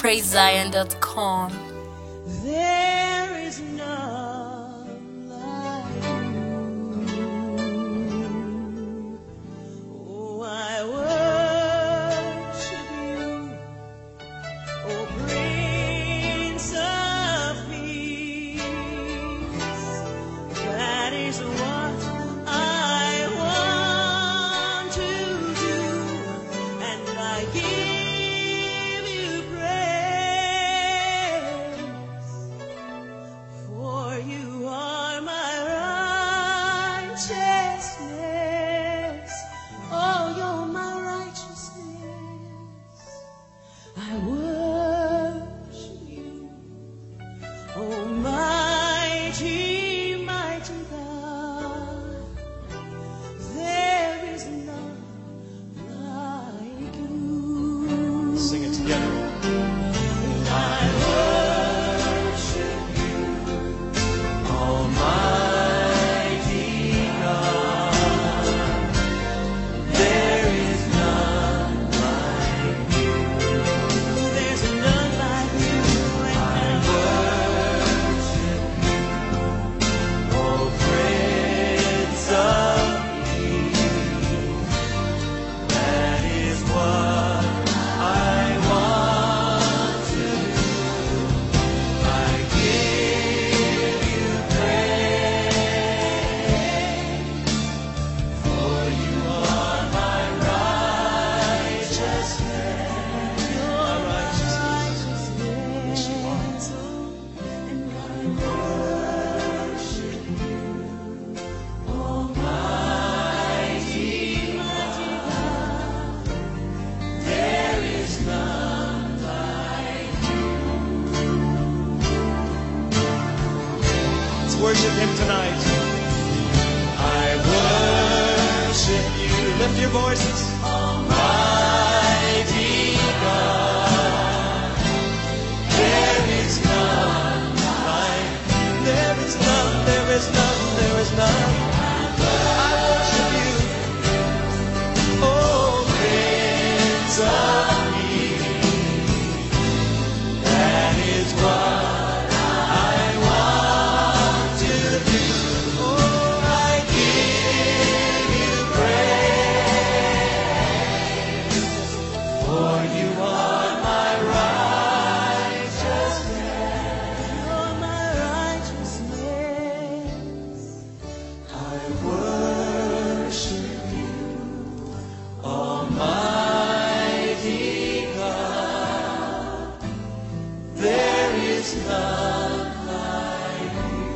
praisezion.com. There is none like you. Oh, I worship you, oh Prince of Peace. That is what I want to do, and I give you praise, for you are my righteousness. Oh, you're my righteousness. I worship you, Almighty, mighty God. There is none like you. Sing it together. I worship you, Almighty God, there is none like you. there's none like you right now. Worship you, O Prince of Peace. That is what I want to do. I give you praise, for you are my righteousness. Your righteousness. Yes, you are. and I worship you, Almighty mighty God. there is none like you. Let's worship Him tonight. I worship you. Lift your voices. Almighty God, there is none like you. There is none, there is none, there is none. I worship you. Oh, Prince of Peace, that is what I want to do. Oh, I give you praise, for you are my righteousness. You're my righteousness. I worship you, Almighty God. There is none like you.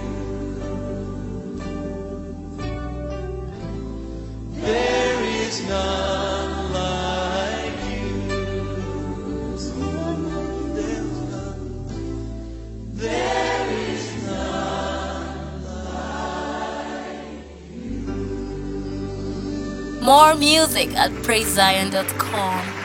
There is none like you. There's none. There is none like More music at praisezion.com.